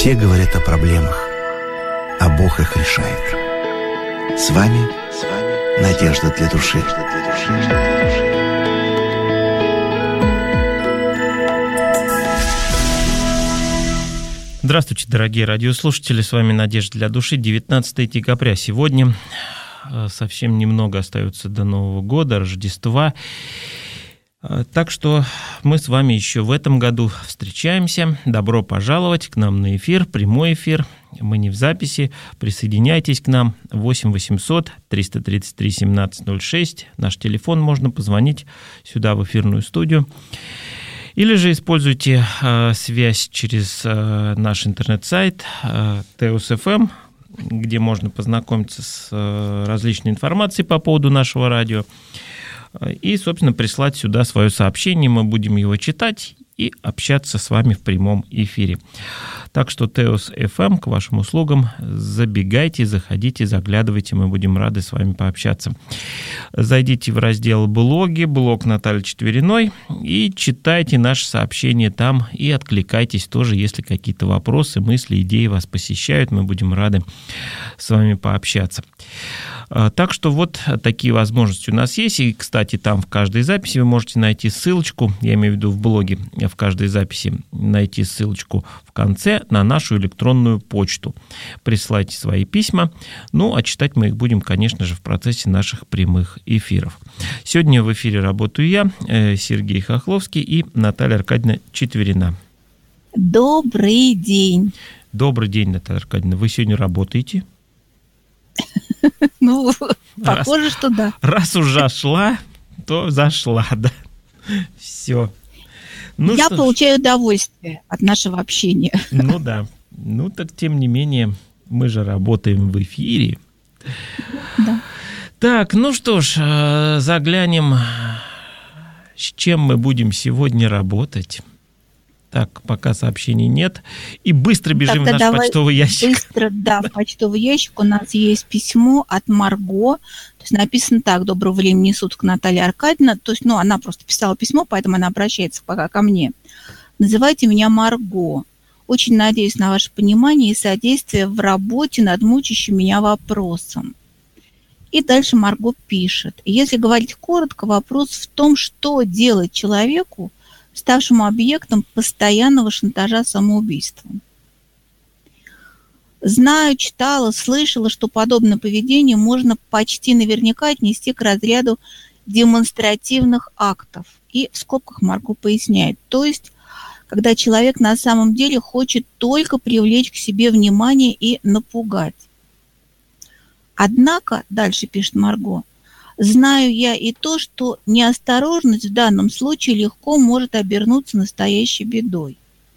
Все говорят о проблемах, а Бог их решает. С вами Надежда для души. Здравствуйте, дорогие радиослушатели, с вами Надежда для души, 19 декабря. Сегодня совсем немного остается до Нового года, Рождества. Так что мы с вами еще в этом году встречаемся. Добро пожаловать к нам на эфир, прямой эфир. Мы не в записи. Присоединяйтесь к нам. 8 800 333 1706. Наш телефон, можно позвонить сюда в эфирную студию. Или же используйте связь через наш интернет-сайт Teos.fm, где можно познакомиться с различной информацией по поводу нашего радио. И, собственно, прислать сюда свое сообщение. Мы будем его читать и общаться с вами в прямом эфире. Так что Teos.fm к вашим услугам. Забегайте, заходите, заглядывайте. Мы будем рады с вами пообщаться. Зайдите в раздел «Блоги», блог Натальи Четвериной, и читайте наши сообщения там. И откликайтесь тоже, если какие-то вопросы, мысли, идеи вас посещают. Мы будем рады с вами пообщаться. Так что вот такие возможности у нас есть. И, кстати, там в каждой записи вы можете найти ссылочку, я имею в виду в блоге, в каждой записи найти ссылочку в конце на нашу электронную почту. Присылайте свои письма. Ну, а читать мы их будем, конечно же, в процессе наших прямых эфиров. Сегодня в эфире работаю я, Сергей Хохловский и Наталья Аркадьевна Четверина. Добрый день. Добрый день, Наталья Аркадьевна. Вы сегодня работаете? Ну, похоже, что да. Раз уже шла, то зашла, да. Все. Ну, я получаю удовольствие от нашего общения. Ну да. Ну так, тем не менее, мы же работаем в эфире. Да. Так, ну что ж, заглянем, с чем мы будем сегодня работать. Так, пока сообщений нет. И быстро бежим в наш почтовый ящик. Быстро, да, в почтовый ящик у нас есть письмо от Марго. То есть написано так: доброго времени суток, Наталья Аркадьевна. То есть, она просто писала письмо, поэтому она обращается пока ко мне. Называйте меня Марго. Очень надеюсь на ваше понимание и содействие в работе над мучающим меня вопросом. И дальше Марго пишет. Если говорить коротко, вопрос в том, что делать человеку, ставшему объектом постоянного шантажа самоубийством. Знаю, читала, слышала, что подобное поведение можно почти наверняка отнести к разряду демонстративных актов. И в скобках Марго поясняет. То есть, когда человек на самом деле хочет только привлечь к себе внимание и напугать. Однако, дальше пишет Марго, знаю я и то, что неосторожность в данном случае легко может обернуться настоящей бедой.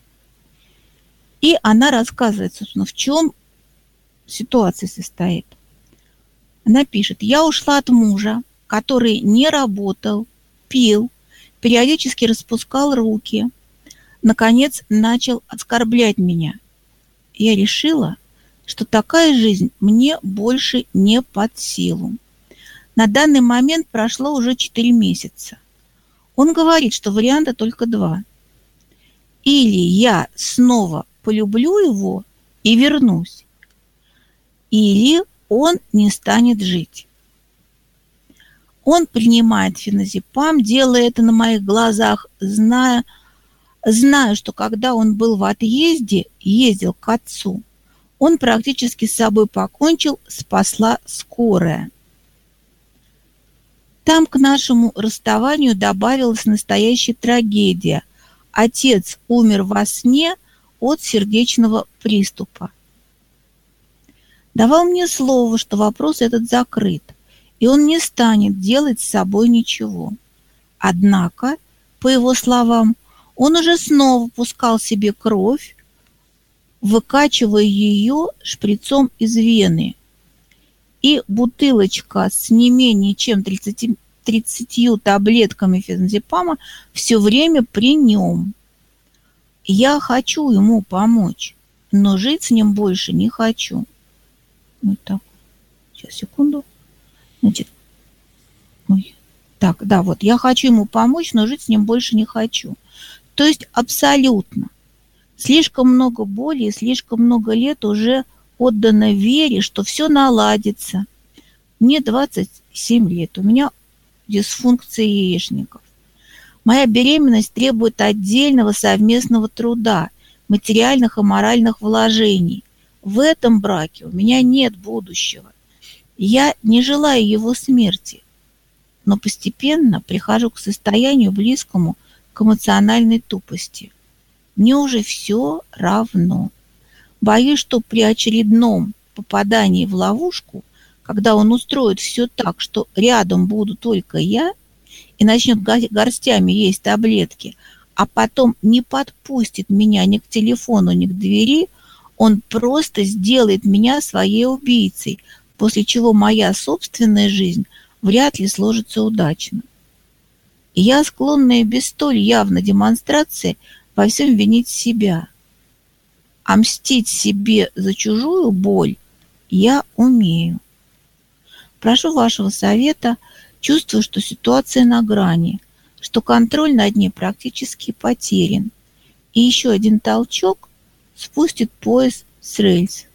И она рассказывает, собственно, в чем ситуация состоит. Она пишет: я ушла от мужа, который не работал, пил, периодически распускал руки, наконец начал оскорблять меня. Я решила, что такая жизнь мне больше не под силу. На данный момент прошло уже 4 месяца. Он говорит, что варианта только 2. Или я снова полюблю его и вернусь, или он не станет жить. Он принимает феназепам, делая это на моих глазах, зная, что когда он был в отъезде, ездил к отцу, он практически с собой покончил, спасла скорая. Там к нашему расставанию добавилась настоящая трагедия. Отец умер во сне от сердечного приступа. Давал мне слово, что вопрос этот закрыт, и он не станет делать с собой ничего. Однако, по его словам, он уже снова пускал себе кровь, выкачивая ее шприцом из вены. И бутылочка с не менее чем 30 таблетками феназепама все время при нем. Я хочу ему помочь, но жить с ним больше не хочу. Вот так. Сейчас, секунду. Значит, так, да, вот, я хочу ему помочь, но жить с ним больше не хочу. То есть абсолютно Слишком много боли и слишком много лет уже отдано вере, что все наладится. Мне 27 лет, у меня дисфункция яичников. Моя беременность требует отдельного совместного труда, материальных и моральных вложений. В этом браке у меня нет будущего. Я не желаю его смерти, но постепенно прихожу к состоянию близкому к эмоциональной тупости. Мне уже все равно. Боюсь, что при очередном попадании в ловушку, когда он устроит все так, что рядом буду только я, и начнет горстями есть таблетки, а потом не подпустит меня ни к телефону, ни к двери, он просто сделает меня своей убийцей, после чего моя собственная жизнь вряд ли сложится удачно. И я склонна и без столь явной демонстрации во всем винить себя. А мстить себе за чужую боль я умею. Прошу вашего совета, чувствую, что ситуация на грани, что контроль над ней практически потерян. И еще один толчок спустит поезд с рельс.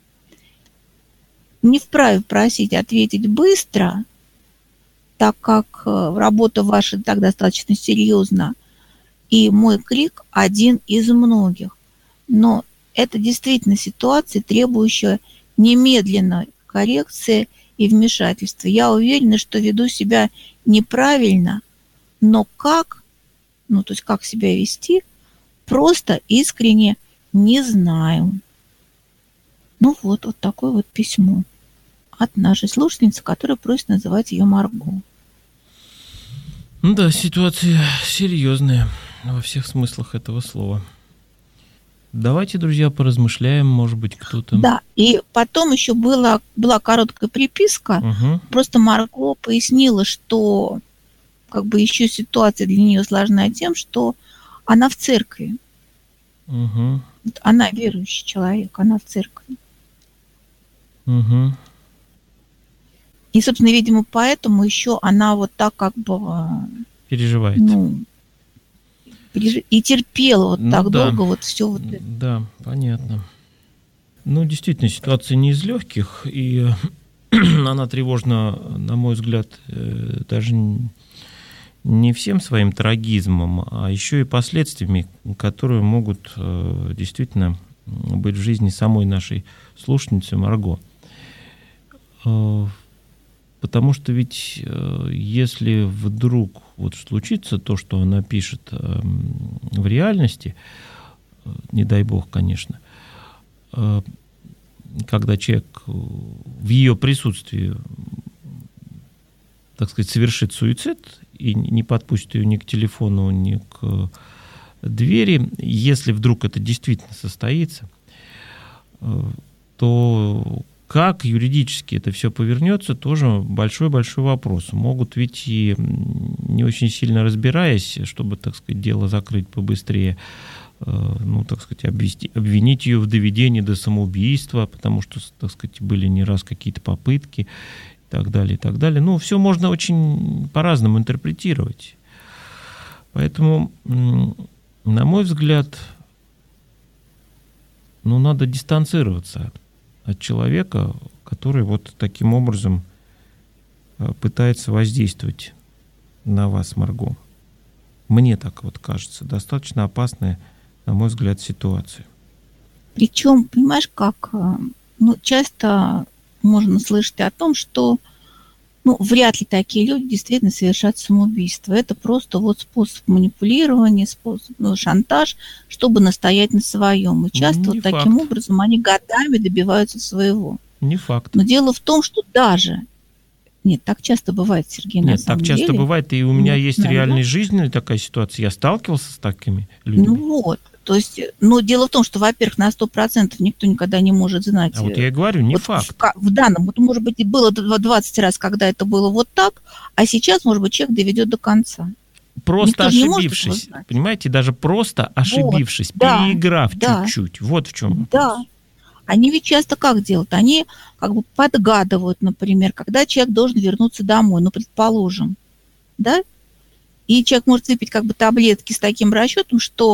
Не вправе просить ответить быстро, так как работа ваша так достаточно серьезна, и мой крик один из многих. Но это действительно ситуация, требующая немедленной коррекции и вмешательства. Я уверена, что веду себя неправильно, но как, то есть как себя вести, просто искренне не знаю. Вот такое вот письмо от нашей слушательницы, которая просит называть ее Марго. Да, ситуация серьезная во всех смыслах этого слова. Давайте, друзья, поразмышляем, может быть, кто-то... Да, и потом еще была короткая приписка. Просто Марго пояснила, что еще ситуация для нее сложна тем, что она в церкви. Она верующий человек, она в церкви. И, собственно, видимо, поэтому еще она вот так переживает. И терпела так долго все это. Да, понятно. Действительно, ситуация не из легких, и она тревожна, на мой взгляд, даже не всем своим трагизмом, а еще и последствиями, которые могут действительно быть в жизни самой нашей слушательницы Марго. Потому что ведь если вдруг случится то, что она пишет в реальности, не дай бог, конечно, когда человек в ее присутствии, так сказать, совершит суицид и не подпустит ее ни к телефону, ни к двери, если вдруг это действительно состоится, то как юридически это все повернется, тоже большой-большой вопрос. Могут ведь и не очень сильно разбираясь, чтобы, так сказать, дело закрыть побыстрее, обвинить ее в доведении до самоубийства, потому что, так сказать, были не раз какие-то попытки и так далее, и так далее. Все можно очень по-разному интерпретировать. Поэтому, на мой взгляд, надо дистанцироваться от человека, который таким образом пытается воздействовать на вас, Марго. Мне так кажется. Достаточно опасная, на мой взгляд, ситуация. Причем, понимаешь, как часто можно слышать о том, что вряд ли такие люди действительно совершат самоубийство. Это просто способ манипулирования, способ шантаж, чтобы настоять на своем. И часто таким образом они годами добиваются своего. Не факт. Но дело в том, что даже... Нет, так часто бывает, Сергей, на самом деле. Нет, так часто бывает, и у меня есть реальная жизненная такая ситуация. Я сталкивался с такими людьми. То есть, дело в том, что, во-первых, на 100% никто никогда не может знать. А я и говорю, не факт. В данном, может быть, было 20 раз, когда это было так, а сейчас, может быть, человек доведет до конца. Просто никто ошибившись, понимаете, даже просто ошибившись, переиграв чуть-чуть. Вот в чем вопрос. Да. Они ведь часто как делают? Они подгадывают, например, когда человек должен вернуться домой, предположим, да? И человек может выпить таблетки с таким расчетом, что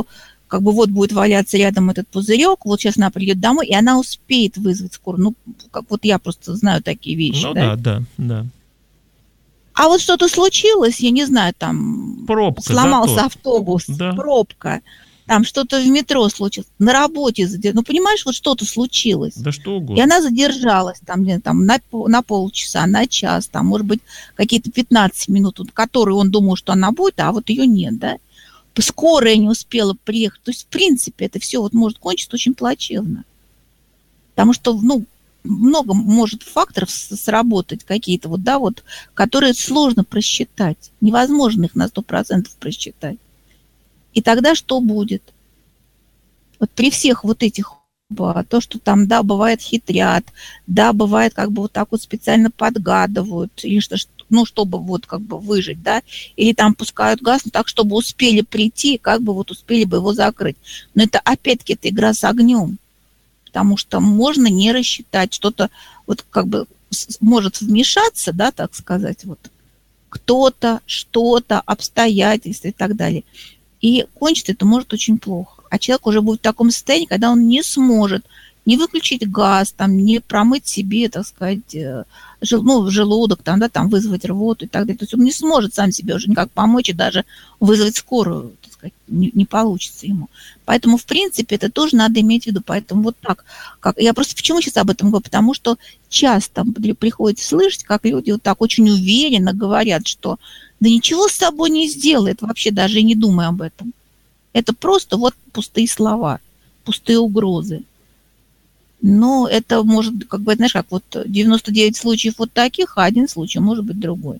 как бы вот будет валяться рядом этот пузырек, вот сейчас она придет домой, и она успеет вызвать скорую. Ну, как вот я просто знаю такие вещи. Ну да. А вот что-то случилось, я не знаю, там Пробка, сломался автобус, да. Пробка, там что-то в метро случилось, на работе задержалась. Ну, понимаешь, вот что-то случилось. Да что угодно. И она задержалась там на полчаса, на час, там, может быть, какие-то 15 минут, которые он думал, что она будет, а вот ее нет, да. Скорая не успела приехать. То есть, в принципе, это все вот может кончиться очень плачевно. Потому что, ну, много может факторов сработать какие-то, вот, да, вот, которые сложно просчитать. Невозможно их на 100% просчитать. И тогда что будет? Вот при всех вот этих, то, что там, да, бывает хитрят, да, бывает как бы вот так вот специально подгадывают, или что, ну, чтобы вот как бы выжить, да, или там пускают газ, ну, так, чтобы успели прийти, как бы вот успели бы его закрыть. Но это опять-таки это игра с огнем, потому что можно не рассчитать, что-то вот как бы может вмешаться, да, так сказать, вот кто-то, что-то, обстоятельства и так далее. И кончится это может очень плохо. А человек уже будет в таком состоянии, когда он не сможет не выключить газ, там, не промыть себе, так сказать, желудок, там, да, там, вызвать рвоту и так далее. То есть он не сможет сам себе уже никак помочь и даже вызвать скорую, так сказать, не получится ему. Поэтому, в принципе, это тоже надо иметь в виду. Поэтому вот так. Я просто почему сейчас об этом говорю? Потому что часто приходится слышать, как люди вот так очень уверенно говорят, что да ничего с собой не сделает, вообще даже и не думай об этом. Это просто вот пустые слова, пустые угрозы. Но это может, как бы, знаешь, как вот 99 случаев вот таких, а один случай может быть другой.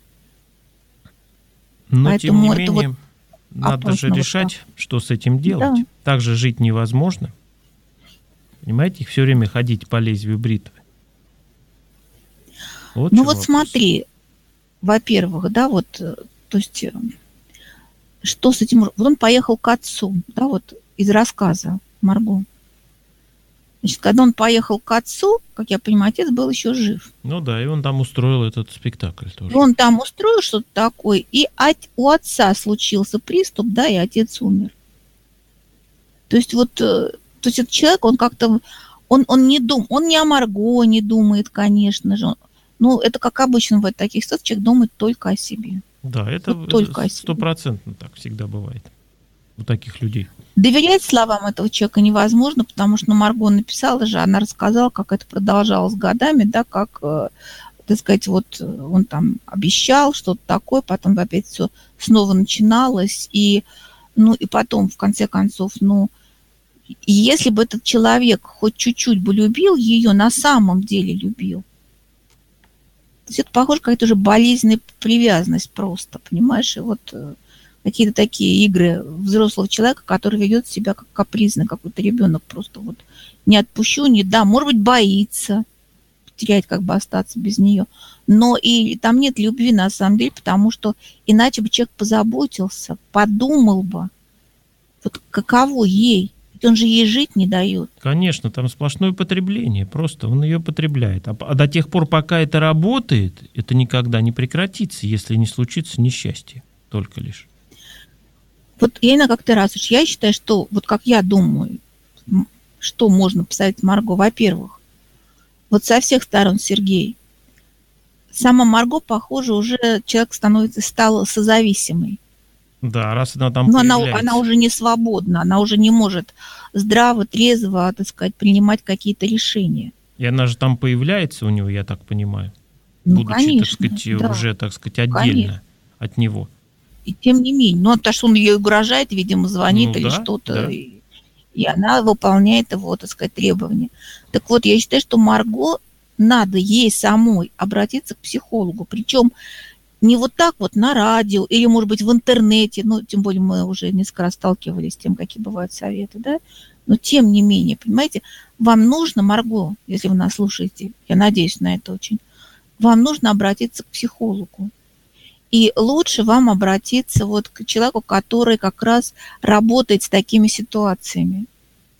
Но, поэтому тем не менее, вот надо же решать, вот что с этим делать. Да. Так же жить невозможно. Понимаете, их все время ходить по лезвию бритвы. Вот ну вот вопрос. Смотри, во-первых, да, вот, то есть, что с этим... Вот он поехал к отцу, да, вот из рассказа Марго. Значит, когда он поехал к отцу, как я понимаю, отец был еще жив. Ну да, и он там устроил этот спектакль тоже. Он там устроил что-то такое, и у отца случился приступ, да, и отец умер. То есть вот, то есть этот человек, он как-то, он не думает, он не о Марго не думает, конечно же. Ну, это как обычно в таких ситуациях, человек думает только о себе. Да, это вот 100% так всегда бывает у таких людей. Доверять словам этого человека невозможно, потому что Марго написала же, она рассказала, как это продолжалось годами, да, как, так сказать, вот он там обещал что-то такое, потом опять все снова начиналось, и, ну, и потом, в конце концов, ну, и если бы этот человек хоть чуть-чуть бы любил ее, на самом деле любил, то есть это похоже какая-то уже болезненная привязанность просто, понимаешь, и вот... какие-то такие игры взрослого человека, который ведет себя как капризный какой-то ребенок, просто вот не отпущу, не дам, может быть, боится потерять, как бы остаться без нее, но и там нет любви на самом деле, потому что иначе бы человек позаботился, подумал бы, вот каково ей, ведь он же ей жить не дает. Конечно, там сплошное потребление, просто он ее потребляет, а до тех пор, пока это работает, это никогда не прекратится, если не случится несчастье, только лишь. Вот я иногда как-то раз уж, я считаю, что, вот как я думаю, что можно посоветовать Марго, во-первых, вот со всех сторон, Сергей, сама Марго, похоже, уже человек стала созависимой. Да, раз она там появляется. Но она уже не свободна, она уже не может здраво, трезво, так сказать, принимать какие-то решения. И она же там появляется у него, я так понимаю, ну, будучи, конечно, так сказать, да. уже, так сказать, отдельно от него. И тем не менее, ну, потому что он ей угрожает, видимо, звонит или что-то, да. И она выполняет его, так сказать, требования. Так вот, я считаю, что Марго надо ей самой обратиться к психологу, причем не вот так вот на радио или, может быть, в интернете, ну, тем более мы уже несколько раз сталкивались с тем, какие бывают советы, да, но тем не менее, понимаете, вам нужно, Марго, если вы нас слушаете, я надеюсь на это очень, вам нужно обратиться к психологу. И лучше вам обратиться вот к человеку, который как раз работает с такими ситуациями.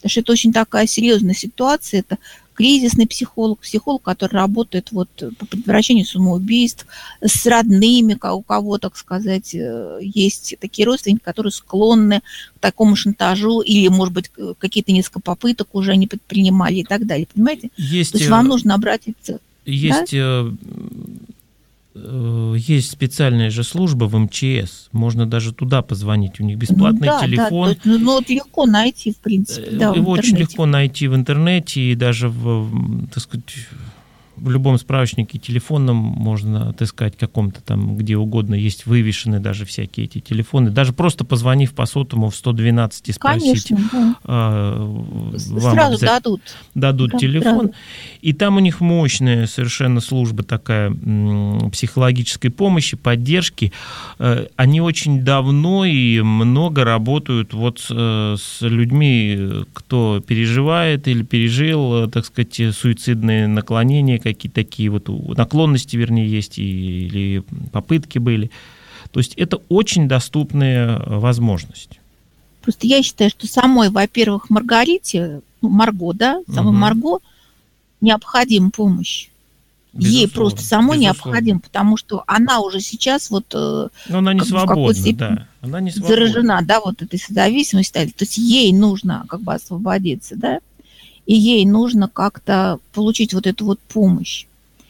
Потому что это очень такая серьезная ситуация. Это кризисный психолог, который работает вот по предотвращению самоубийств, с родными, у кого, так сказать, есть такие родственники, которые склонны к такому шантажу, или, может быть, какие-то несколько попыток уже они предпринимали и так далее. Понимаете? То есть вам нужно обратиться. Есть, да? Есть специальная же служба в МЧС. Можно даже туда позвонить. У них бесплатный телефон. Да, ну, вот легко найти, в принципе. Да, его очень легко найти в интернете, и даже так сказать, в любом справочнике телефонном можно отыскать каком-то там, где угодно, есть вывешены даже всякие эти телефоны. Даже просто позвонив по сотовому в 112 и спросить. Конечно, да. Вам сразу дадут да, телефон. сразу. И там у них мощная совершенно служба такая психологической помощи, поддержки. Они очень давно и много работают вот с людьми, кто переживает или пережил, так сказать, суицидные наклонения, какие-то такие вот наклонности, вернее, есть, или попытки были. То есть это очень доступная возможность. Просто я считаю, что самой, во-первых, Маргарите, Марго, да, самой Марго необходима помощь. Безусловно, ей просто самой необходимо, потому что она уже сейчас вот но она не свободна, да. Она не свободна. Заражена, да, вот этой зависимостью. То есть ей нужно как бы освободиться, да, и ей нужно как-то получить вот эту вот помощь.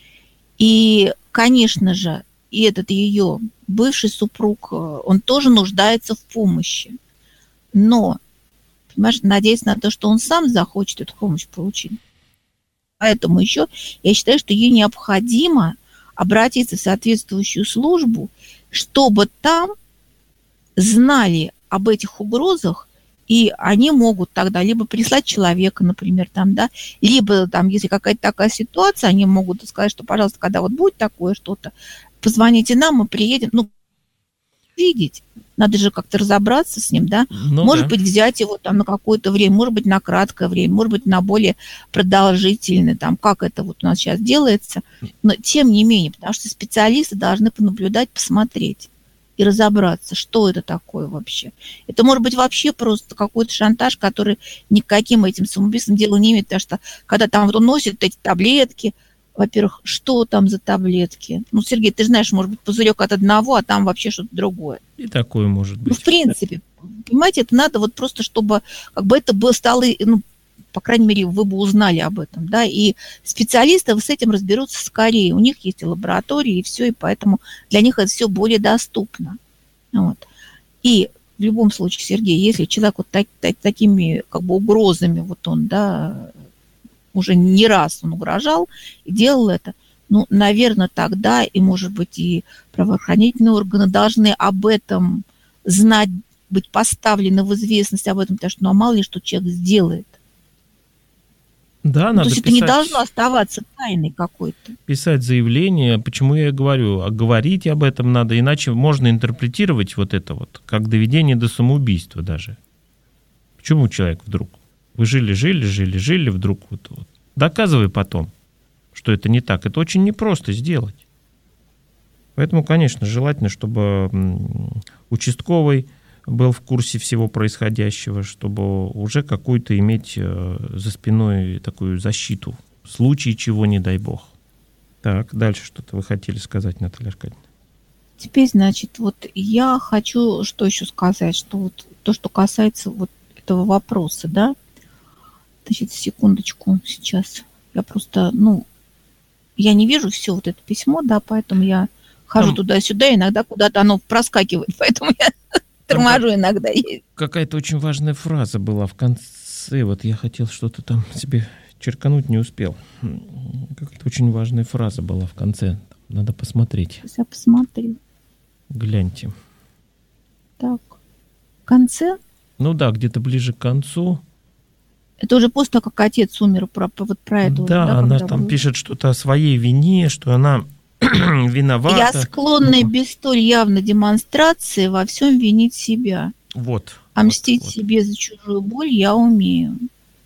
И, конечно же, и этот ее бывший супруг, он тоже нуждается в помощи. Но, понимаешь, надеясь на то, что он сам захочет эту помощь получить. Поэтому еще я считаю, что ей необходимо обратиться в соответствующую службу, чтобы там знали об этих угрозах, и они могут тогда либо прислать человека, например, там, да, либо там, если какая-то такая ситуация, они могут сказать, что, пожалуйста, когда вот будет такое что-то, позвоните нам, мы приедем. Ну, видеть. Надо же как-то разобраться с ним, да? Может быть, взять его там на какое-то время, может быть, на краткое время, может быть, на более продолжительное, там, как это вот у нас сейчас делается. Но тем не менее, потому что специалисты должны понаблюдать, посмотреть и разобраться, что это такое вообще. Это может быть вообще просто какой-то шантаж, который никаким этим самоубийством дела не имеет, потому что когда там вот он носит эти таблетки, во-первых, что там за таблетки? Ну, Сергей, ты же знаешь, может быть, пузырек от одного, а там вообще что-то другое. И такое может быть. Ну, в принципе, понимаете, это надо вот просто, чтобы как бы это было стало, ну, по крайней мере, вы бы узнали об этом, да, и специалисты с этим разберутся скорее. У них есть и лаборатории, и все, и поэтому для них это все более доступно. Вот. И в любом случае, Сергей, если человек вот такими как бы угрозами, вот он, да, уже не раз он угрожал и делал это, ну, наверное, тогда и, может быть, и правоохранительные органы должны об этом знать, быть поставлены в известность об этом, потому что, ну, а мало ли, что человек сделает. Да, ну, надо то есть писать, это не должно оставаться тайной какой-то. Писать заявление, почему я и говорю, а говорить об этом надо, иначе можно интерпретировать вот это вот, как доведение до самоубийства даже. Почему человек вдруг? Вы жили, вдруг вот. Доказывай потом, что это не так. Это очень непросто сделать. Поэтому, конечно, желательно, чтобы участковый был в курсе всего происходящего, чтобы уже какую-то иметь за спиной такую защиту, в случае чего, не дай бог. Так, дальше что-то вы хотели сказать, Наталья Аркадьевна? Теперь, значит, вот я хочу что еще сказать, что вот то, что касается вот этого вопроса, да. Значит, секундочку сейчас. Я просто, ну, я не вижу все вот это письмо, да, поэтому я хожу туда-сюда, иногда куда-то оно проскакивает, поэтому я торможу иногда. Какая-то очень важная фраза была в конце, вот я хотел что-то там себе черкануть, не успел. Какая-то очень важная фраза была в конце, надо посмотреть. Сейчас я посмотрю. Гляньте. Так, в конце? Ну да, где-то ближе к концу. Это уже после того, как отец умер, вот про это. Да, уже, да, она там пишет что-то о своей вине, что она виновата. Я склонна без столь явной демонстрации во всем винить себя. Вот. А мстить себе за чужую боль я умею.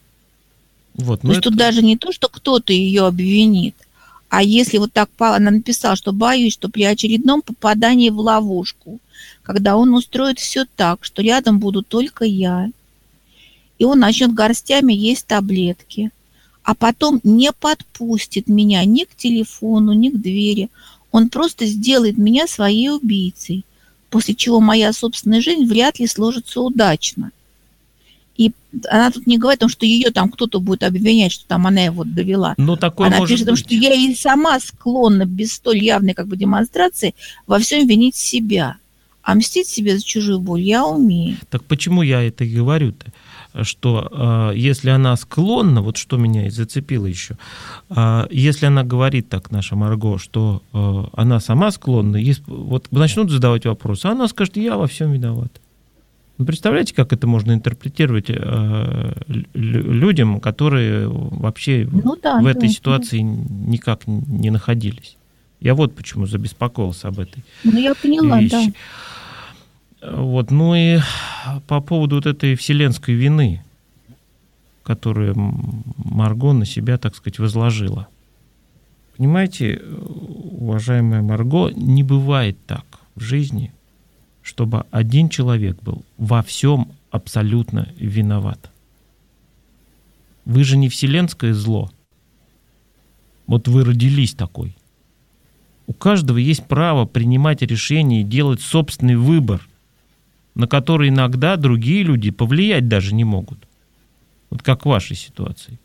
Вот, то есть тут даже не то, что кто-то ее обвинит, а если вот так она написала, что боюсь, что при очередном попадании в ловушку, когда он устроит все так, что рядом буду только я, и он начнет горстями есть таблетки, а потом не подпустит меня ни к телефону, ни к двери. Он просто сделает меня своей убийцей, после чего моя собственная жизнь вряд ли сложится удачно. И она тут не говорит о том, что ее там кто-то будет обвинять, что там она его довела. Ну, такое она может пишет о том, быть. что я и сама склонна без столь явной как бы демонстрации во всем винить себя. А мстить себе за чужую боль я умею. Так почему я это и говорю-то? Что если она склонна, вот что меня и зацепило еще, если она говорит так, наша Марго, что она сама склонна, вот начнут задавать вопросы, она скажет, я во всем виновата. Ну, представляете, как это можно интерпретировать людям, которые вообще в этой ситуации никак не находились? Я вот почему забеспокоился об этой я поняла, вещи. Да. Вот, ну и по поводу вот этой вселенской вины, которую Марго на себя, так сказать, возложила. Понимаете, уважаемая Марго, не бывает так в жизни, чтобы один человек был во всем абсолютно виноват. Вы же не вселенское зло. Вот вы родились такой. У каждого есть право принимать решения и делать собственный выбор, на который иногда другие люди повлиять даже не могут. Вот как в вашей ситуации.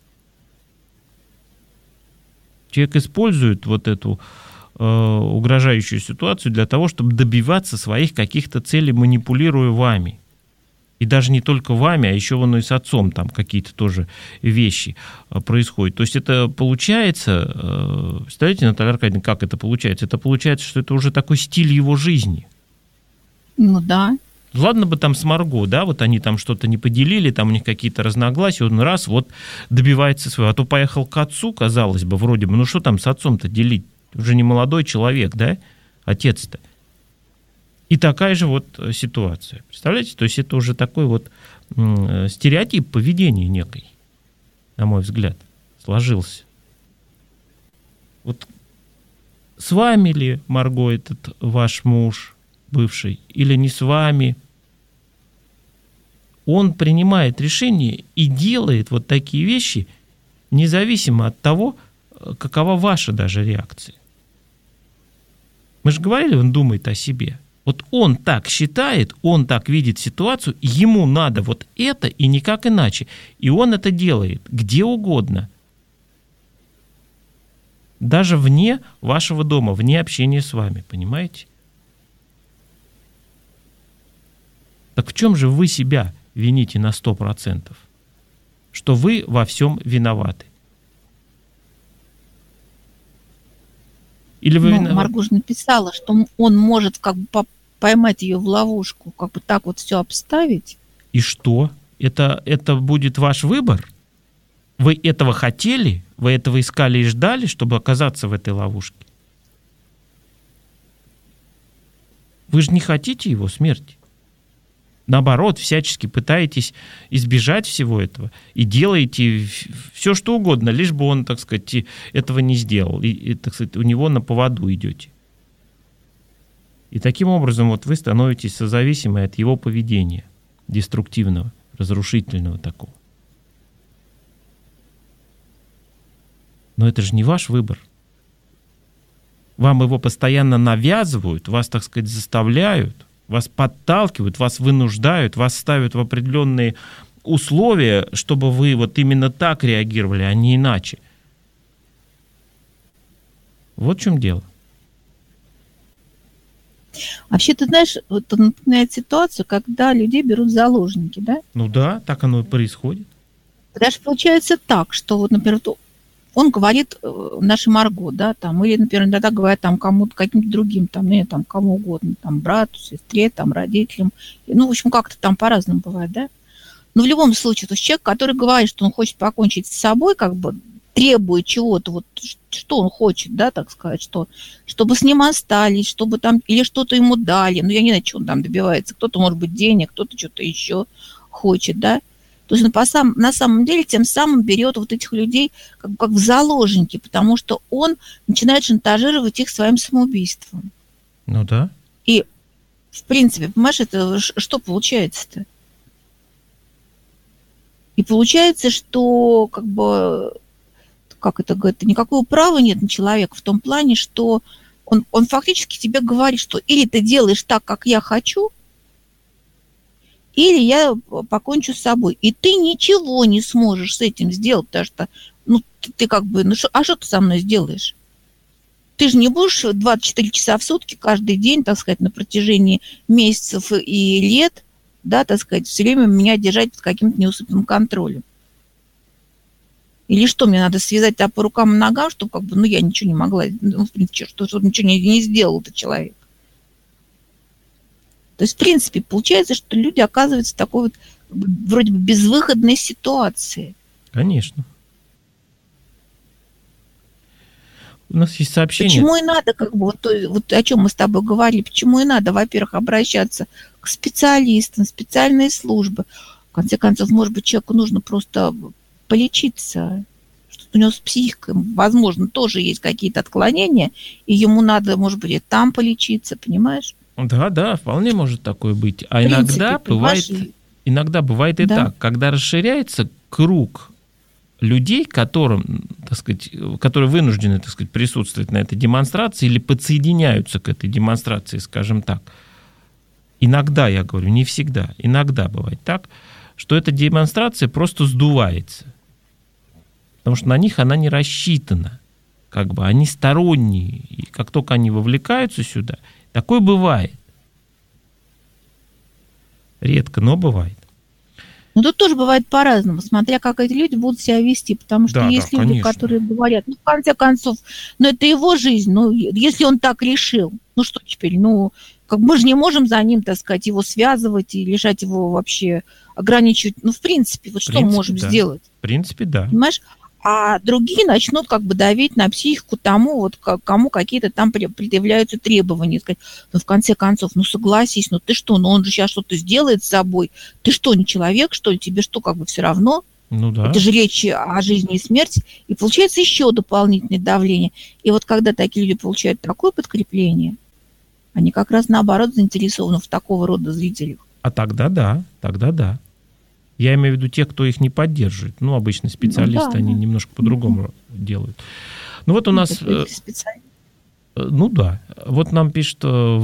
Человек использует вот эту угрожающую ситуацию для того, чтобы добиваться своих каких-то целей, манипулируя вами. И даже не только вами, а еще вон и с отцом там какие-то тоже вещи происходят. То есть это получается, представляете, Наталья Аркадьевна, как это получается? Это получается, что это уже такой стиль его жизни. Ну да. Ладно бы там с Марго, да, вот они там что-то не поделили, там у них какие-то разногласия, он раз вот добивается своего. А то поехал к отцу, казалось бы, вроде бы, ну что там с отцом-то делить? Уже не молодой человек, да, отец-то. И такая же вот ситуация. Представляете? То есть это уже такой вот стереотип поведения некой, на мой взгляд, сложился. Вот с вами ли, Марго, этот ваш муж бывший, или не с вами? Он принимает решения и делает вот такие вещи, независимо от того, какова ваша даже реакция. Мы же говорили, он думает о себе. Вот он так считает, он так видит ситуацию, ему надо вот это и никак иначе. И он это делает где угодно. Даже вне вашего дома, вне общения с вами, понимаете? Так в чем же вы себя вините на 100%? Что вы во всем виноваты? Или вы виноваты? Марго же написала, что он может как бы поймать ее в ловушку, как бы так вот все обставить. И что? Это будет ваш выбор? Вы этого хотели? Вы этого искали и ждали, чтобы оказаться в этой ловушке? Вы же не хотите его смерти. Наоборот, всячески пытаетесь избежать всего этого и делаете все, что угодно, лишь бы он, так сказать, этого не сделал. И так сказать, у него на поводу идете. И таким образом вот вы становитесь созависимы от его поведения, деструктивного, разрушительного такого. Но это же не ваш выбор. Вам его постоянно навязывают, вас, так сказать, заставляют, вас подталкивают, вас вынуждают, вас ставят в определенные условия, чтобы вы вот именно так реагировали, а не иначе. Вот в чем дело. Вообще, ты знаешь, вот это напоминает ситуацию, когда людей берут в заложники, да? Ну да, так оно и происходит. Даже получается так, что вот, например, он говорит нашей Марго, да, там, или, например, иногда говорит там кому-то, каким-то другим, там, нет, там, кому угодно, там, брату, сестре, там, родителям. Ну, в общем, как-то там по-разному бывает, да. Но в любом случае, то есть человек, который говорит, что он хочет покончить с собой, как бы требует чего-то, вот, что он хочет, да, так сказать, что, чтобы с ним остались, чтобы там, или что-то ему дали, ну, я не знаю, чего он там добивается, кто-то, может быть, денег, кто-то что-то еще хочет, да. То есть он на самом деле тем самым берет вот этих людей как в заложники, потому что он начинает шантажировать их своим самоубийством. Ну да. И, в принципе, понимаешь, это что получается-то? И получается, что как бы, как это говорит, никакого права нет на человека в том плане, что он фактически тебе говорит, что или ты делаешь так, как я хочу, или я покончу с собой. И ты ничего не сможешь с этим сделать, потому что, ну, ты как бы, ну, а что ты со мной сделаешь? Ты же не будешь 24 часа в сутки каждый день, так сказать, на протяжении месяцев и лет, да, так сказать, все время меня держать под каким-то неусыпным контролем. Или что, мне надо связать тебя по рукам и ногам, чтобы как бы, ну, я ничего не могла, ну, в принципе, что ничего не сделал этот человек. То есть, в принципе, получается, что люди оказываются в такой вот вроде бы безвыходной ситуации. Конечно. У нас есть сообщение. Почему и надо, как бы, вот о чем мы с тобой говорили, почему и надо, во-первых, обращаться к специалистам, специальные службы. В конце концов, может быть, человеку нужно просто полечиться, что у него с психикой, возможно, тоже есть какие-то отклонения, и ему надо, может быть, и там полечиться, понимаешь? Да, вполне может такое быть. А принципе, иногда бывает и да. так, когда расширяется круг людей, которым, так сказать, которые вынуждены, так сказать, присутствовать на этой демонстрации или подсоединяются к этой демонстрации, скажем так. Иногда, я говорю, не всегда, иногда бывает так, что эта демонстрация просто сдувается. Потому что на них она не рассчитана. Как бы они сторонние. И как только они вовлекаются сюда, такое бывает. Редко, но бывает. Ну, тут тоже бывает по-разному, смотря как эти люди будут себя вести, потому что есть люди, конечно. которые говорят, ну, в конце концов, ну, это его жизнь, ну, если он так решил, ну, что теперь, ну, как мы же не можем за ним, так сказать, его связывать и лишать его вообще, ограничивать, ну, в принципе, вот что мы можем сделать? В принципе, да. Понимаешь? А другие начнут как бы давить на психику тому, вот кому какие-то там предъявляются требования. Сказать, ну, в конце концов, ну, согласись, ну, ты что, ну, он же сейчас что-то сделает с собой. Ты что, не человек, что ли? Тебе что, как бы все равно? Ну, да. Это же речь о жизни и смерти. И получается еще дополнительное давление. И вот когда такие люди получают такое подкрепление, они как раз наоборот заинтересованы в такого рода зрителях. А тогда да. Я имею в виду тех, кто их не поддерживает. Ну, обычно специалисты, они немножко по-другому делают. Ну, вот у нас... Ну, да. Вот нам пишет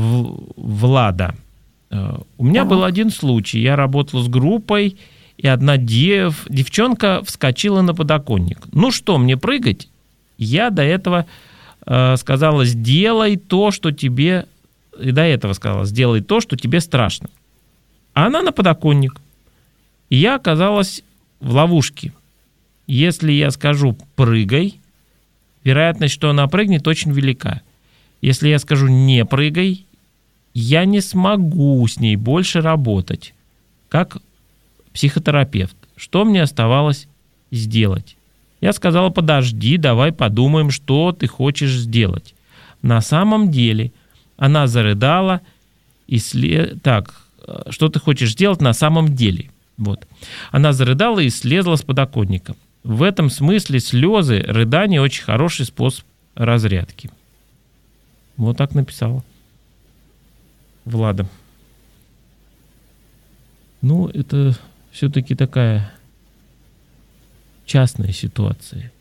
Влада. У меня был один случай. Я работал с группой, и одна девчонка вскочила на подоконник. Ну, что, мне прыгать? Я до этого сказала, сделай то, что тебе... И до этого сказала, сделай то, что тебе страшно. А она на подоконник. И я оказалась в ловушке. Если я скажу «прыгай», вероятность, что она прыгнет, очень велика. Если я скажу «не прыгай», я не смогу с ней больше работать, как психотерапевт. Что мне оставалось сделать? Я сказала: подожди, давай подумаем, что ты хочешь сделать. На самом деле она зарыдала. Так, что ты хочешь сделать на самом деле? Вот. Она зарыдала и слезла с подоконника. В этом смысле слезы, рыдание очень хороший способ разрядки. Вот так написала Влада. Ну, это все-таки такая частная ситуация.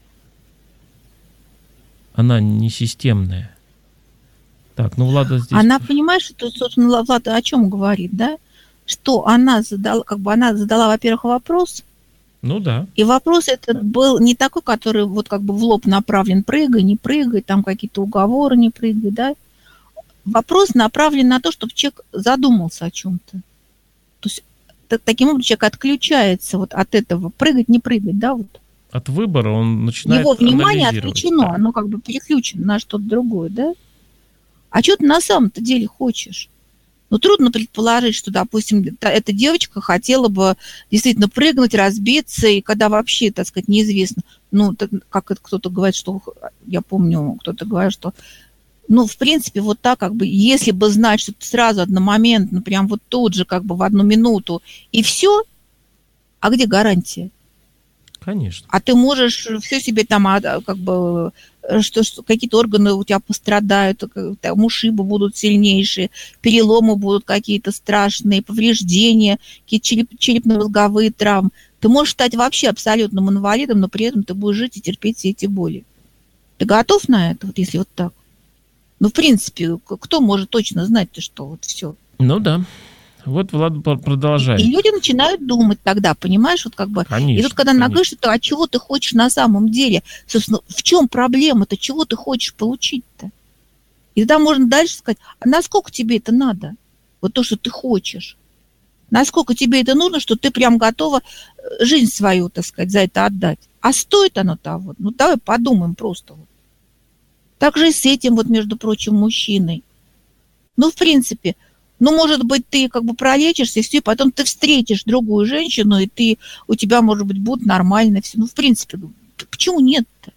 Она не системная. Так, ну Влада здесь... Она, понимаешь, что, собственно, Влада о чем говорит, да? Что она задала, во-первых, вопрос. Ну да. И вопрос этот был не такой, который вот как бы в лоб направлен: прыгай, не прыгай, там какие-то уговоры, не прыгай, да? Вопрос направлен на то, чтобы человек задумался о чем-то. То есть таким образом человек отключается вот от этого прыгать, не прыгать, да, вот. От выбора он начинает его внимание анализировать. отключено, оно как бы переключено на что-то другое, да? А что ты на самом-то деле хочешь? Ну, трудно предположить, что, допустим, эта девочка хотела бы действительно прыгнуть, разбиться, и когда вообще, так сказать, неизвестно, ну, как это кто-то говорит, что, я помню, кто-то говорит, что, ну, в принципе, вот так, как бы, если бы знать, что ты сразу одномоментно, прям вот тут же, как бы в одну минуту, и все, а где гарантия? Конечно. А ты можешь все себе там, как бы, что какие-то органы у тебя пострадают, там ушибы будут сильнейшие, переломы будут какие-то страшные, повреждения, какие-то черепно-мозговые травмы. Ты можешь стать вообще абсолютным инвалидом, но при этом ты будешь жить и терпеть все эти боли. Ты готов на это, вот если вот так? Ну, в принципе, кто может точно знать-то, что вот все? Ну да. Вот Влад продолжает. И люди начинают думать тогда, понимаешь, вот как бы. Конечно, и тут, когда наговоришь, то а чего ты хочешь на самом деле? Собственно, в чем проблема-то? Чего ты хочешь получить-то? И тогда можно дальше сказать, а насколько тебе это надо? Вот то, что ты хочешь. Насколько тебе это нужно, что ты прям готова жизнь свою, так сказать, за это отдать. А стоит оно того? Ну, давай подумаем просто. Так же и с этим, вот, между прочим, мужчиной. Ну, в принципе, ну, может быть, ты как бы пролечишься, и все, и потом ты встретишь другую женщину, и у тебя, может быть, будет нормально все. Ну, в принципе, почему нет-то?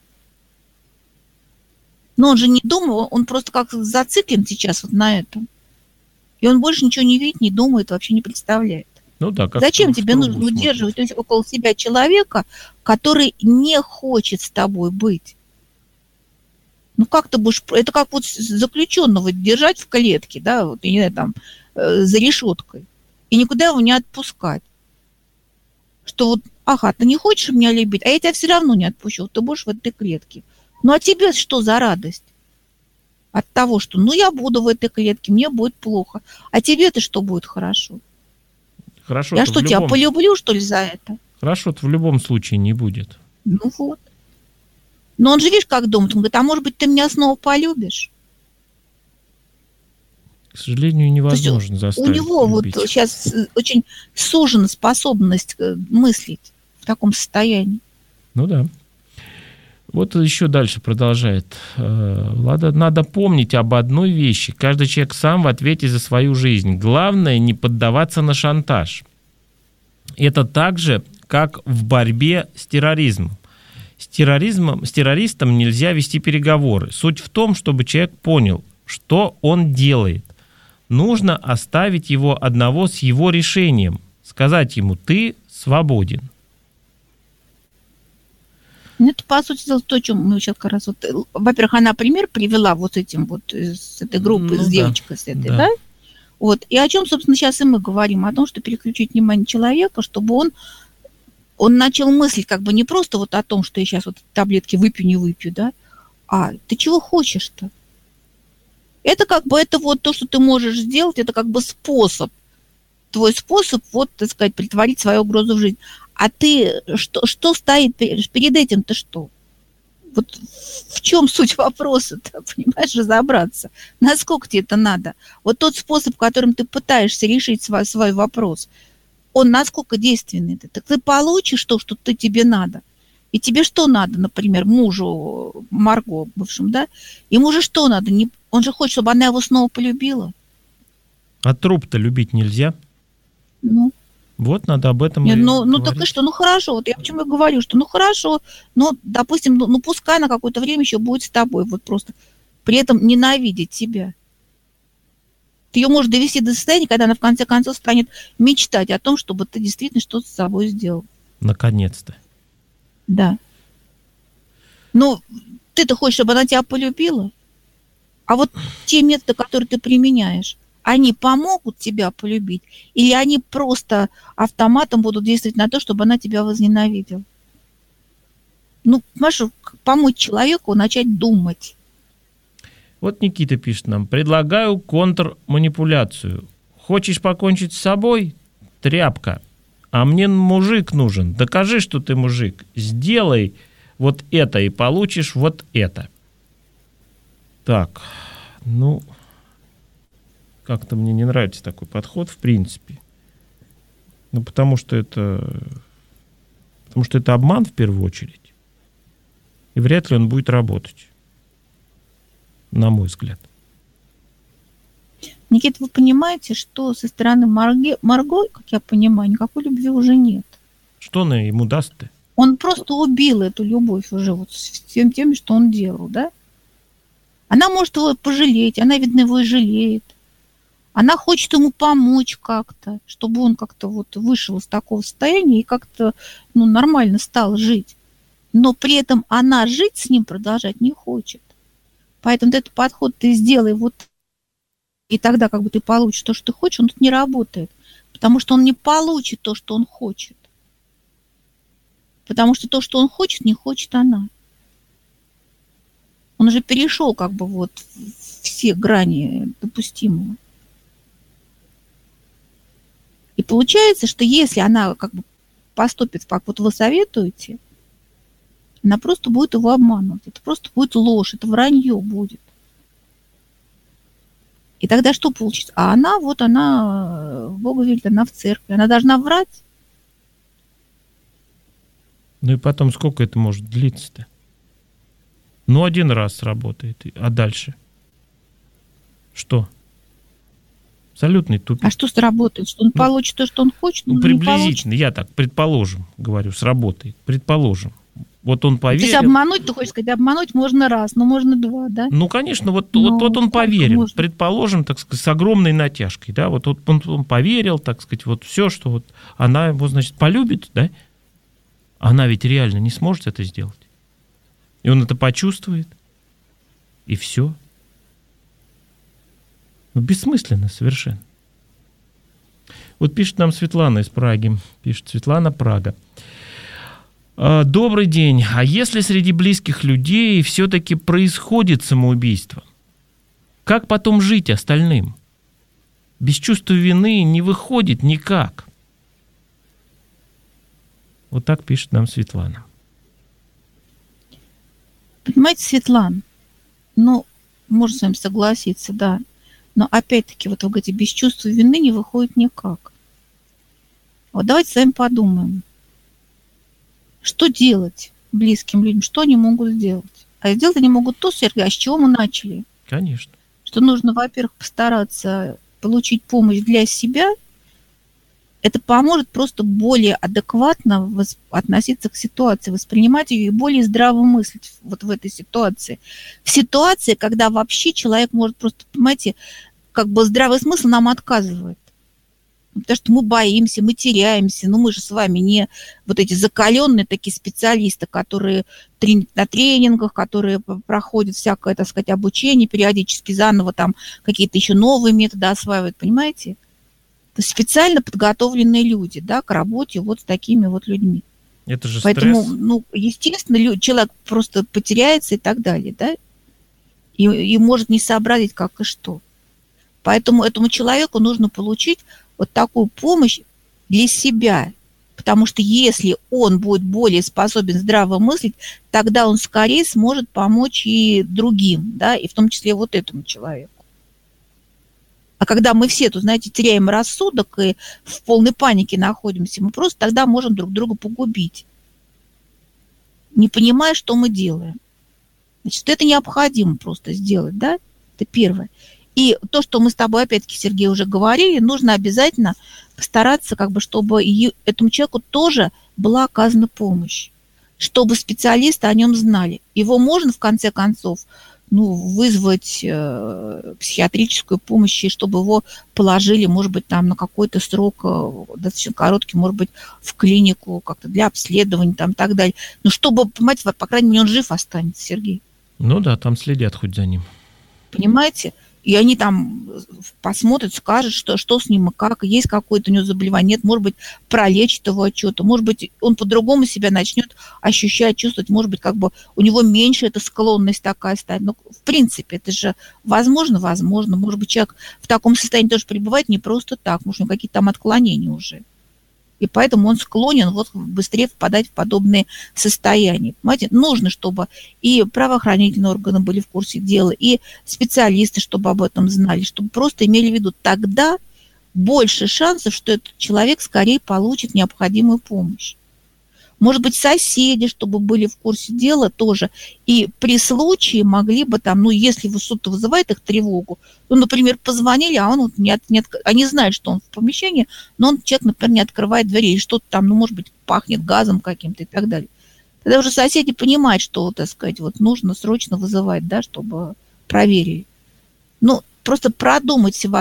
Но он же не думал, он просто как зациклен сейчас вот на этом. И он больше ничего не видит, не думает, вообще не представляет. Ну да, как зачем тебе нужно удерживать около себя человека, который не хочет с тобой быть? Ну, как ты будешь... Это как вот заключенного держать в клетке, да, вот, я не знаю, там, за решеткой, и никуда его не отпускать. Что вот, ага, ты не хочешь меня любить, а я тебя все равно не отпущу, ты будешь в этой клетке. Ну, а тебе что за радость? От того, что, ну, я буду в этой клетке, мне будет плохо. А тебе-то что будет хорошо? Хорошо. Я что, тебя полюблю, что ли, за это? Хорошо-то в любом случае не будет. Ну, вот. Но он же, видишь, как думает, он говорит, а может быть, ты меня снова полюбишь? К сожалению, невозможно заставить. У него любить. Вот сейчас очень сужена способность мыслить в таком состоянии. Ну да. Вот еще дальше продолжает Влада. Надо помнить об одной вещи. Каждый человек сам в ответе за свою жизнь. Главное не поддаваться на шантаж. Это так же, как в борьбе с терроризмом. С террористом нельзя вести переговоры. Суть в том, чтобы человек понял, что он делает. Нужно оставить его одного с его решением. Сказать ему, ты свободен. Это, по сути дела, то, о чем мы сейчас как раз... Вот, во-первых, она пример привела вот этим вот, с этой группой, с девочкой с этой, да? Вот. И о чем, собственно, сейчас и мы говорим. О том, что переключить внимание человека, чтобы он начал мыслить как бы не просто вот о том, что я сейчас вот таблетки выпью, не выпью, да? А ты чего хочешь-то? Это как бы это вот то, что ты можешь сделать, это как бы способ. Твой способ, вот, так сказать, претворить свою угрозу в жизнь. А ты, что стоит перед этим-то что? Вот в чем суть вопроса-то, понимаешь, разобраться? Насколько тебе это надо? Вот тот способ, которым ты пытаешься решить свой вопрос, он насколько действенный? Так ты получишь то, что тебе надо. И тебе что надо, например, мужу Марго, бывшему, да? Ему же что надо? Он же хочет, чтобы она его снова полюбила. А труп-то любить нельзя? Ну. Вот надо об этом говорить. Ну так и что? Ну хорошо, вот я почему и говорю, что ну хорошо, ну допустим, ну пускай на какое-то время еще будет с тобой, вот просто при этом ненавидеть тебя. Ты ее можешь довести до состояния, когда она в конце концов станет мечтать о том, чтобы ты действительно что-то с собой сделал. Наконец-то. Да. Ну, ты-то хочешь, чтобы она тебя полюбила? А вот те методы, которые ты применяешь, они помогут тебя полюбить? Или они просто автоматом будут действовать на то, чтобы она тебя возненавидела? Ну, понимаешь, помочь человеку начать думать. Вот Никита пишет нам. Предлагаю контрманипуляцию. Хочешь покончить с собой? Тряпка. А мне мужик нужен. Докажи, что ты мужик. Сделай вот это и получишь вот это. Так, ну... Как-то мне не нравится такой подход, в принципе. Ну, потому что это обман в первую очередь. И вряд ли он будет работать. На мой взгляд. Никита, вы понимаете, что со стороны Марго, как я понимаю, никакой любви уже нет. Что она ему даст-то? Он просто убил эту любовь уже вот всем тем, что он делал, да? Она может его пожалеть, она, видно, его и жалеет. Она хочет ему помочь как-то, чтобы он как-то вот вышел из такого состояния и как-то, ну, нормально стал жить. но при этом она жить с ним продолжать не хочет. Поэтому этот подход ты сделай вот, и тогда как бы ты получишь то, что ты хочешь, он тут не работает. Потому что он не получит то, что он хочет. Потому что то, что он хочет, не хочет она. Он уже перешел как бы вот все грани допустимого. И получается, что если она как бы поступит, как вот вы советуете, она просто будет его обманывать. Это просто будет ложь, это вранье будет. И тогда что получится? А она, вот она, Бога верит, она в церкви. Она должна врать. Ну и потом, сколько это может длиться-то? Ну, один раз сработает, а дальше? Что? Абсолютный тупик. А что сработает? Что он получит то, что он хочет? Ну, приблизительно, я так, предположим, говорю, сработает. Предположим. Вот он поверил. То есть обмануть, ты хочешь сказать, обмануть можно раз, но можно два, да? Ну, конечно, вот он поверил. Можно? Предположим, так сказать, с огромной натяжкой, да, вот он поверил, так сказать, вот все, что вот она его, значит, полюбит, да? Она ведь реально не сможет это сделать. И он это почувствует, и все. Ну, бессмысленно совершенно. Вот пишет нам Светлана из Праги. Пишет Светлана, Прага. Добрый день. А если среди близких людей все-таки происходит самоубийство, как потом жить остальным? Без чувства вины не выходит никак. Вот так пишет нам Светлана. Понимаете, Светлана, ну, можно с вами согласиться, да. Но опять-таки, вот вы говорите, без чувства вины не выходит никак. Вот давайте с вами подумаем. Что делать близким людям? Что они могут сделать? А сделать они могут то, Сергей, а с чего мы начали? Конечно. Что нужно, во-первых, постараться получить помощь для себя. Это поможет просто более адекватно относиться к ситуации, воспринимать ее и более здраво мыслить вот в этой ситуации. В ситуации, когда вообще человек может просто, понимаете, как бы здравый смысл нам отказывает. Потому что мы боимся, мы теряемся. Но мы же с вами не вот эти закаленные такие специалисты, которые на тренингах, которые проходят всякое, так сказать, обучение периодически заново, там какие-то еще новые методы осваивают, понимаете? То есть специально подготовленные люди, да, к работе вот с такими вот людьми. Это же поэтому, стресс. ну, естественно, человек просто потеряется и так далее, да, и может не сообразить, как и что. Поэтому этому человеку нужно получить вот такую помощь для себя, потому что если он будет более способен здраво мыслить, тогда он скорее сможет помочь и другим, да, и в том числе вот этому человеку. А когда мы все, тут, знаете, теряем рассудок и в полной панике находимся, мы просто тогда можем друг друга погубить, не понимая, что мы делаем. Значит, это необходимо просто сделать, да? Это первое. И то, что мы с тобой, опять-таки, Сергей, уже говорили, нужно обязательно постараться, как бы, чтобы этому человеку тоже была оказана помощь, чтобы специалисты о нем знали. Его можно, в конце концов, ну, вызвать психиатрическую помощь, чтобы его положили, может быть, там на какой-то срок достаточно короткий, может быть, в клинику как-то для обследования, там, и так далее. Но чтобы, понимаете, по крайней мере, он жив останется, Сергей. Ну да, там следят хоть за ним. Понимаете? И они там посмотрят, скажут, что с ним и как, есть какое-то у него заболевание, нет, может быть, пролечат его что-то, может быть, он по-другому себя начнет ощущать, чувствовать, может быть, как бы у него меньше эта склонность такая стать. Но, в принципе, это же возможно, может быть, человек в таком состоянии тоже пребывает не просто так, может, у него какие-то там отклонения уже. И поэтому он склонен вот быстрее впадать в подобные состояния. Понимаете, нужно, чтобы и правоохранительные органы были в курсе дела, и специалисты, чтобы об этом знали, чтобы просто имели в виду, тогда больше шансов, что этот человек скорее получит необходимую помощь. Может быть, соседи, чтобы были в курсе дела тоже. И при случае могли бы там, ну, если суд вызывает их тревогу, ну, например, позвонили, а он вот они знают, что он в помещении, но человек, например, не открывает двери, или что-то там, ну, может быть, пахнет газом каким-то и так далее. Тогда уже соседи понимают, что, так сказать, вот нужно срочно вызывать, да, чтобы проверили. Ну, просто продумать все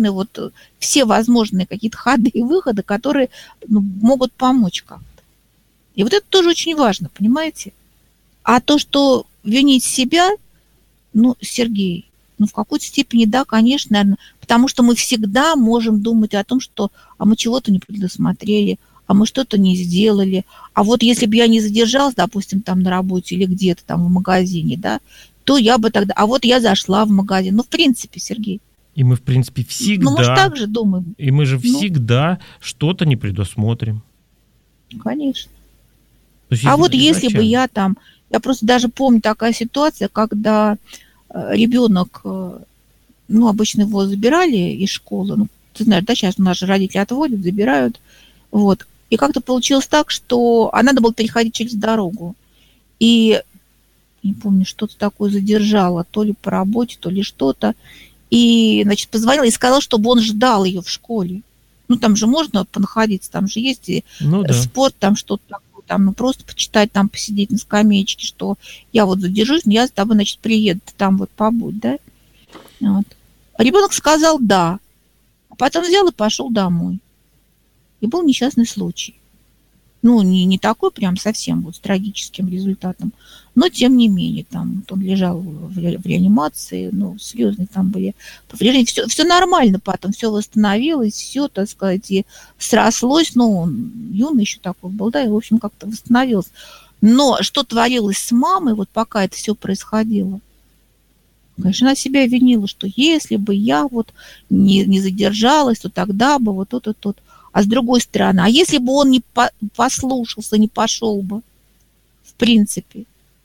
возможные какие-то ходы и выходы, которые могут помочь как-то. И вот это тоже очень важно, понимаете? А то, что винить себя, Сергей, в какой-то степени, да, конечно, наверное, потому что мы всегда можем думать о том, что мы чего-то не предусмотрели, а мы что-то не сделали. А вот если бы я не задержалась, допустим, там на работе или где-то там в магазине, да, то я бы тогда... А вот я зашла в магазин. В принципе, Сергей. И мы, в принципе, всегда... мы же так же думаем. И мы же всегда что-то не предусмотрим. Конечно. Есть, а вот если бы я там... Я просто даже помню такая ситуация, когда ребенок, обычно его забирали из школы. Ты знаешь, да, сейчас у нас же родители отводят, забирают. Вот. И как-то получилось так, что надо было переходить через дорогу. И не помню, что-то такое задержала, то ли по работе, то ли что-то. И, значит, позвонила и сказала, чтобы он ждал ее в школе. Там же можно понаходиться, там же есть и спорт, там что-то такое, там, просто почитать, там посидеть на скамеечке, что я вот задержусь, но я с тобой, значит, приеду, ты там вот побудь, да? Вот. А ребенок сказал «да», а потом взял и пошел домой. И был несчастный случай. Не такой прям совсем вот с трагическим результатом, но тем не менее, там он лежал в реанимации, серьезные там были повреждения. Все нормально потом, все восстановилось, все, так сказать, и срослось. Он юный еще такой был, да, и, в общем, как-то восстановилось. Но что творилось с мамой, вот пока это все происходило, конечно, она себя винила, что если бы я вот не задержалась, то тогда бы вот то-то, то-то. А с другой стороны, а если бы он не послушался, не пошел бы, в принципе?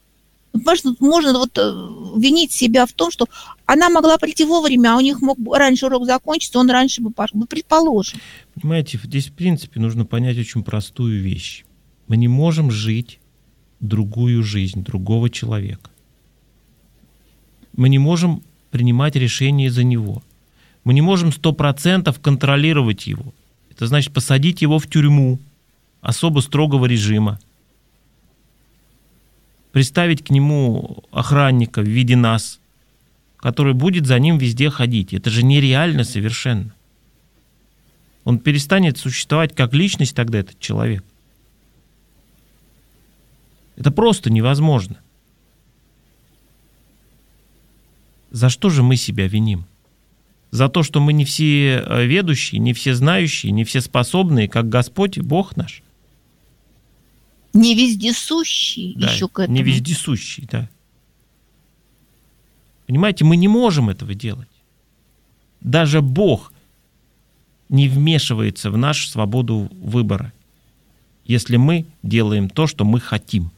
Можно вот винить себя в том, что она могла прийти вовремя, а у них мог раньше урок закончиться, он раньше бы пошел. Предположим. Понимаете, здесь, в принципе, нужно понять очень простую вещь. Мы не можем жить другую жизнь, другого человека. Мы не можем принимать решения за него. Мы не можем 100% контролировать его. Это значит посадить его в тюрьму особо строгого режима, приставить к нему охранника в виде нас, который будет за ним везде ходить. Это же нереально совершенно. Он перестанет существовать как личность тогда, этот человек. Это просто невозможно. За что же мы себя виним? За то, что мы не все ведущие, не все знающие, не все способные, как Господь и Бог наш. Не вездесущий еще к этому. Не вездесущий, да. Понимаете, мы не можем этого делать. Даже Бог не вмешивается в нашу свободу выбора, если мы делаем то, что мы хотим.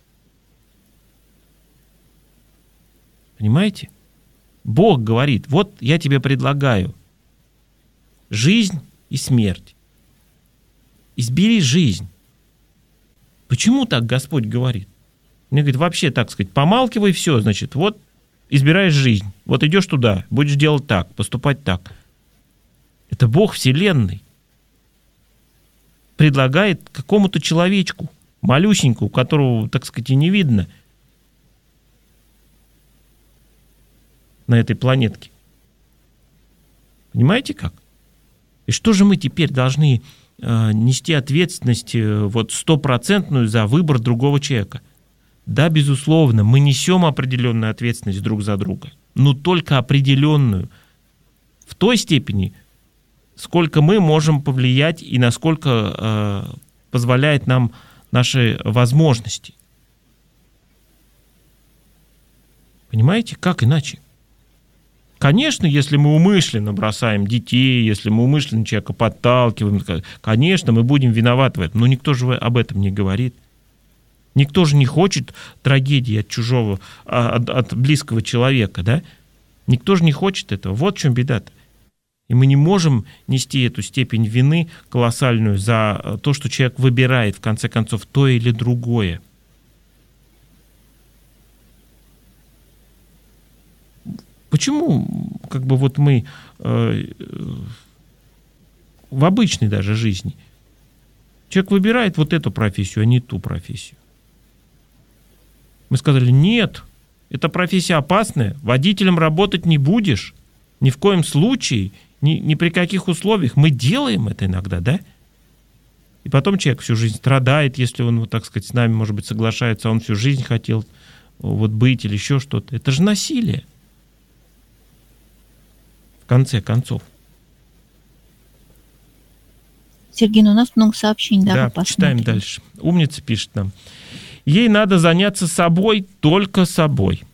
Понимаете? Бог говорит, вот я тебе предлагаю жизнь и смерть. Избери жизнь. Почему так Господь говорит? Мне говорит, вообще, так сказать, помалкивай, все, значит, вот избираешь жизнь, вот идешь туда, будешь делать так, поступать так. Это Бог Вселенной предлагает какому-то человечку, малюсенькому, которого, так сказать, и не видно на этой планетке. Понимаете как? И что же мы теперь должны нести ответственность вот 100% за выбор другого человека? Да, безусловно, мы несем определенную ответственность друг за друга, но только определенную. В той степени, сколько мы можем повлиять и насколько позволяет нам наши возможности. Понимаете, как иначе? Конечно, если мы умышленно бросаем детей, если мы умышленно человека подталкиваем, конечно, мы будем виноваты в этом. Но никто же об этом не говорит. Никто же не хочет трагедии от чужого, от близкого человека, да? Никто же не хочет этого. Вот в чем беда-то. И мы не можем нести эту степень вины колоссальную за то, что человек выбирает, в конце концов, то или другое. Почему как бы вот мы в обычной даже жизни человек выбирает вот эту профессию, а не ту профессию? Мы сказали, нет, эта профессия опасная, водителем работать не будешь, ни в коем случае, ни при каких условиях. Мы делаем это иногда, да? И потом человек всю жизнь страдает, если он, вот, так сказать, с нами, может быть, соглашается, а он всю жизнь хотел вот быть или еще что-то. Это же насилие. В конце концов. Сергей, ну у нас много сообщений. Да, читаем дальше. Умница пишет нам. Ей надо заняться собой, только собой.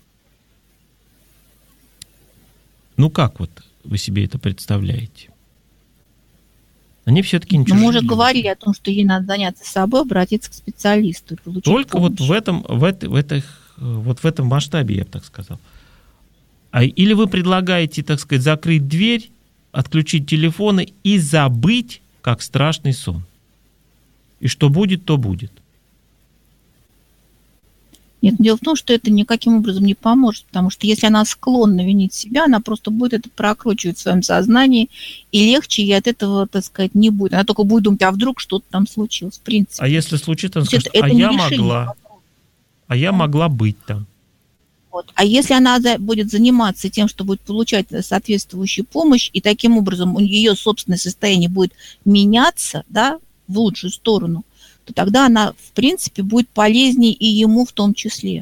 Ну как вот вы себе это представляете? Они все-таки ничего. Но мы уже говорили о том, что ей надо заняться собой, обратиться к специалисту. Только помощь. Вот в этом масштабе, я бы так сказал. Или вы предлагаете, так сказать, закрыть дверь, отключить телефоны и забыть, как страшный сон. И что будет, то будет. Нет, дело в том, что это никаким образом не поможет, потому что если она склонна винить себя, она просто будет это прокручивать в своем сознании, и легче ей от этого, так сказать, не будет. Она только будет думать, а вдруг что-то там случилось, в принципе. А если случится, она скажет, это я могла быть там. Вот. А если она будет заниматься тем, что будет получать соответствующую помощь, и таким образом у ее собственное состояние будет меняться, да, в лучшую сторону, то тогда она, в принципе, будет полезнее и ему в том числе.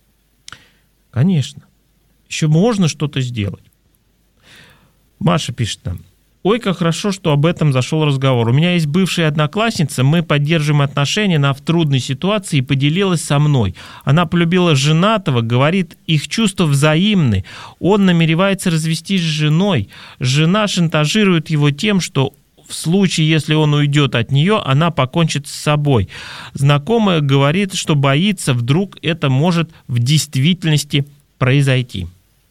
Конечно. Еще можно что-то сделать. Маша пишет нам. Ой, как хорошо, что об этом зашел разговор. У меня есть бывшая одноклассница, мы поддерживаем отношения, она в трудной ситуации и поделилась со мной. Она полюбила женатого, говорит, их чувства взаимны. Он намеревается развестись с женой. Жена шантажирует его тем, что в случае, если он уйдет от нее, она покончит с собой. Знакомая говорит, что боится, вдруг это может в действительности произойти.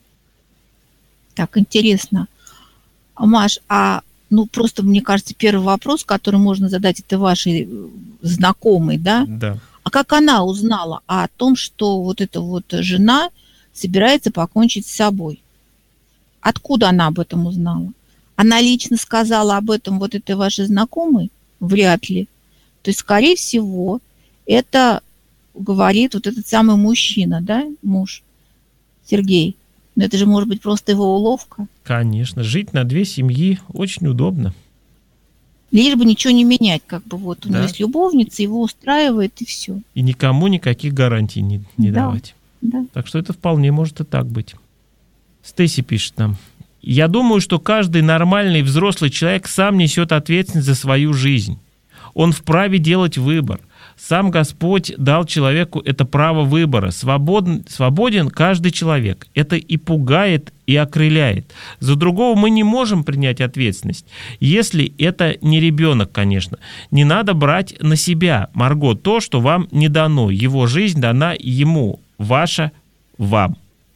Так, интересно. Маш, просто, мне кажется, первый вопрос, который можно задать, это вашей знакомой, да? Да. А как она узнала о том, что вот эта вот жена собирается покончить с собой? Откуда она об этом узнала? Она лично сказала об этом вот этой вашей знакомой? Вряд ли. То есть, скорее всего, это говорит вот этот самый мужчина, да, муж Сергей. Но это же может быть просто его уловка. Конечно, жить на две семьи очень удобно. Лишь бы ничего не менять, как бы вот у него Да. есть любовница, его устраивает и все. И никому никаких гарантий не Да. давать. Да. Так что это вполне может и так быть. Стейси пишет нам. Я думаю, что каждый нормальный взрослый человек сам несет ответственность за свою жизнь. Он вправе делать выбор. Сам Господь дал человеку это право выбора. Свободен каждый человек. Это и пугает, и окрыляет. За другого мы не можем принять ответственность. Если это не ребенок, конечно. Не надо брать на себя, Марго, то, что вам не дано. Его жизнь дана ему, ваша вам.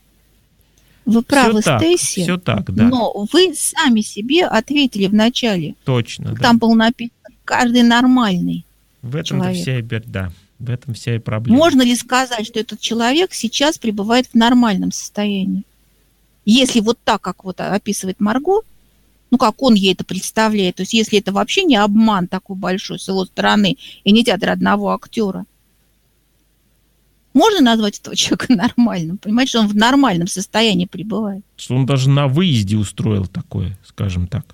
Вы правы, Всё так, Стейси. всё так, да. Но вы сами себе ответили вначале. Точно, да. Там было написано «каждый нормальный». В этом-то человек. вся и беда. В этом вся и проблема. Можно ли сказать, что этот человек сейчас пребывает в нормальном состоянии? Если вот так, как вот описывает Марго, ну, как он ей это представляет, то есть если это вообще не обман такой большой с его стороны и не театр одного актера, можно назвать этого человека нормальным? Понимаете, что он в нормальном состоянии пребывает? Что он даже на выезде устроил такое, скажем так.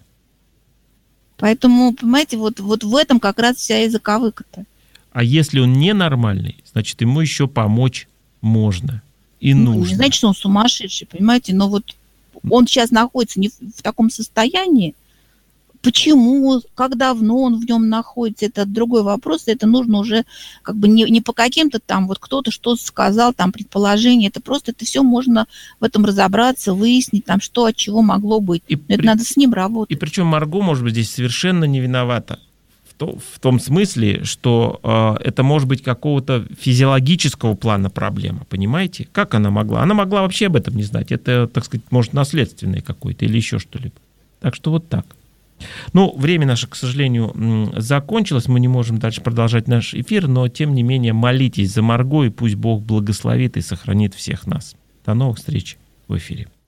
Поэтому, понимаете, вот в этом как раз вся и заковыка-то. А если он ненормальный, значит, ему еще помочь можно и нужно. Не значит, что он сумасшедший, понимаете, но вот он сейчас находится не в таком состоянии. Почему, как давно он в нем находится, это другой вопрос. Это нужно уже как бы не по каким-то там вот кто-то что-то сказал, там предположение. Это просто, это все можно в этом разобраться, выяснить, там что от чего могло быть. Это надо с ним работать. И причем Марго, может быть, здесь совершенно не виновата. В том смысле, что это может быть какого-то физиологического плана проблема, понимаете? Как она могла? Она могла вообще об этом не знать. Это, так сказать, может, наследственное какое-то или еще что-либо. Так что вот так. Ну, время наше, к сожалению, закончилось. Мы не можем дальше продолжать наш эфир, но, тем не менее, молитесь за Марго, и пусть Бог благословит и сохранит всех нас. До новых встреч в эфире.